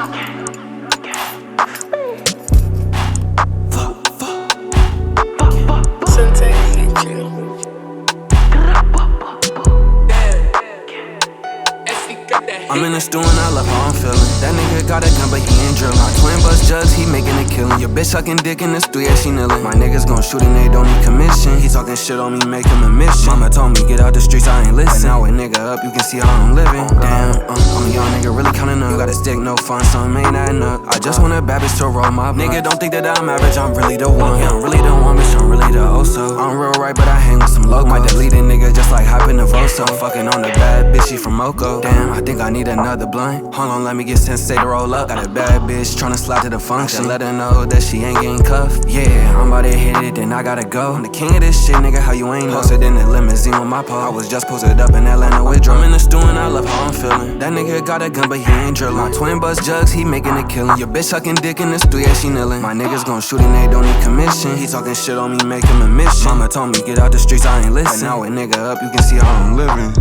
I'm in the stew and I love how I'm feeling. That nigga got a gun but he ain't drillin'. My twin bust jugs, he making a killing. Your bitch sucking dick in the stew, yeah she kneelin'. My niggas gon' shoot and they don't need commission. He talking shit on me, make him a mission. Mama told me get out the streets, I ain't listen. But now a nigga up, you can see how I'm living. Damn, I'm a young nigga really counting up. You got a stick, no fun, something ain't adding up. I just want a bad bitch to roll my blood. Nigga don't think that I'm average, I'm really the one. Yeah, I'm really the one, bitch, I'm really the oso. I'm real right, but I hang with some locals. Might delete a nigga just like hopping the Voso. Fucking on the bad bitch, she from Moco. Damn, I think I need another blunt. Hold on, let me get Sensei to roll up. Got a bad bitch tryna slide to the function. Let her know that she ain't getting cuffed. Yeah, I'm about to hit it, then I gotta go. I'm the king of this shit, nigga, how you ain't know? Posted in the limousine with my pole. I was just posted up in Atlanta with drum. I'm in the stew and I love how I'm feeling. That nigga got a gun, but he ain't drillin'. My twin bust jugs, he making a killing. Your bitch sucking dick in the stew, yeah, she kneelin'. My niggas gon' shoot and they don't need commission. He talking shit on me, make him a mission. Mama told me get out the streets, I ain't listen. But now a nigga up, you can see how I'm living.